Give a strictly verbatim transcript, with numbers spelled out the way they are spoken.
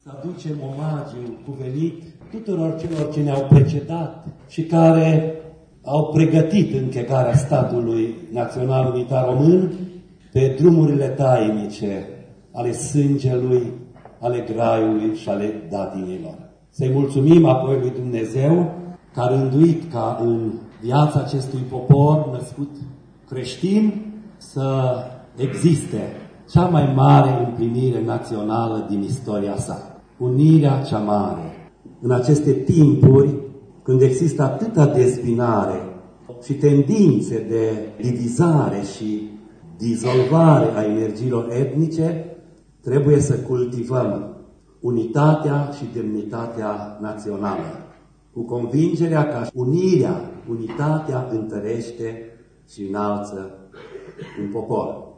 Să aducem omagiu cuvenit tuturor celor ce ne-au precedat și care au pregătit închegarea statului național unitar român pe drumurile tainice ale sângelui, ale graiului și ale datinilor. Să-i mulțumim apoi lui Dumnezeu că a rânduit ca în viața acestui popor născut creștin să existe cea mai mare împlinire națională din istoria sa. Unirea cea mare. În aceste timpuri, când există atâta dezbinare și tendințe de divizare și dizolvare a energiilor etnice, trebuie să cultivăm unitatea și demnitatea națională, cu convingerea că unirea, unitatea întărește și înalță un popor.